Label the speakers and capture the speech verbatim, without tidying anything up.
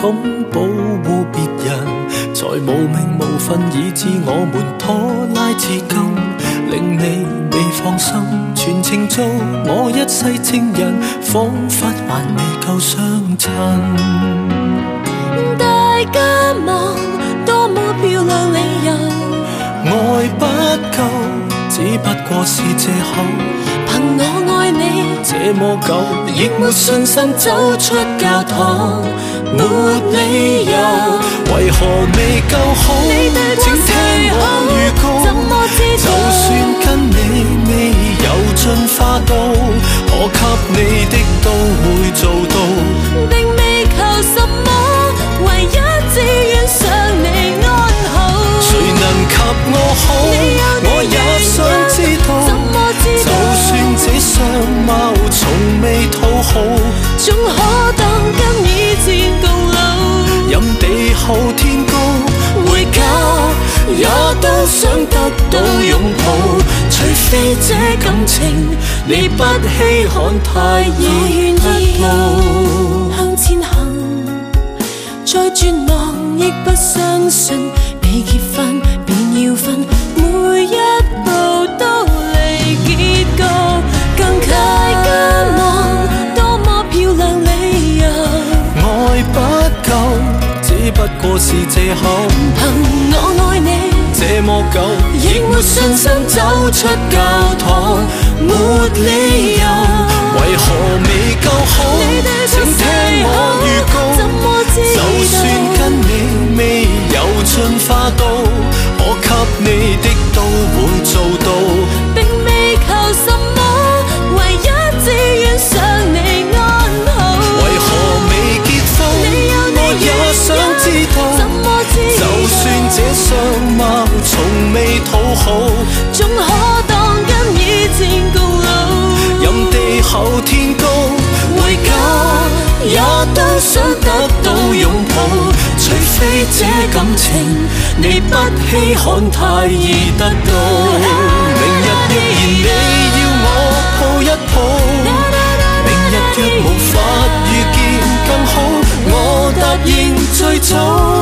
Speaker 1: 統保護別人，才無名無份，以致我們拖拉至今，令你未放心，全程做我一世情人，彷彿還未夠相襯。
Speaker 2: 大家望多麼漂亮理由，
Speaker 1: 愛不夠，只不過是藉口。
Speaker 2: 憑我愛你
Speaker 1: 這麼久，亦沒信心走出教堂，沒理由，為何未夠好？請聽我預告，就算跟你未有進化到，可給你的都會做到，
Speaker 2: 並未求什麼，唯一只願想你安好。
Speaker 1: 誰能及我好？我也想知道，就算這相貌從未討好，
Speaker 2: 總可當跟以前共老。
Speaker 1: 任地厚天高，回家也都想得到擁抱，除非這感情你不稀罕太易得到。
Speaker 2: 向前行，再絕望亦不相信，未結婚便要分，每一步都離結局，更大家望多麼漂亮理由。
Speaker 1: 愛不夠，只不過是藉口。
Speaker 2: 憑我愛你
Speaker 1: 這麼久，亦沒信心走出教堂，沒理由，為何未夠好？請聽我預告，就算跟你未有進化到，可給你的都會做到，
Speaker 2: 並未求什麼，唯一只願想你安好。
Speaker 1: 為何未結婚？我也想知道，就算這相貌從未討好，
Speaker 2: 總可當跟以前共老。
Speaker 1: 任地厚天高，回家也都想得到擁抱，除非這感情你不稀罕太易得到。明日若然你要我抱一抱，明日若無法遇見更好，我答應最早。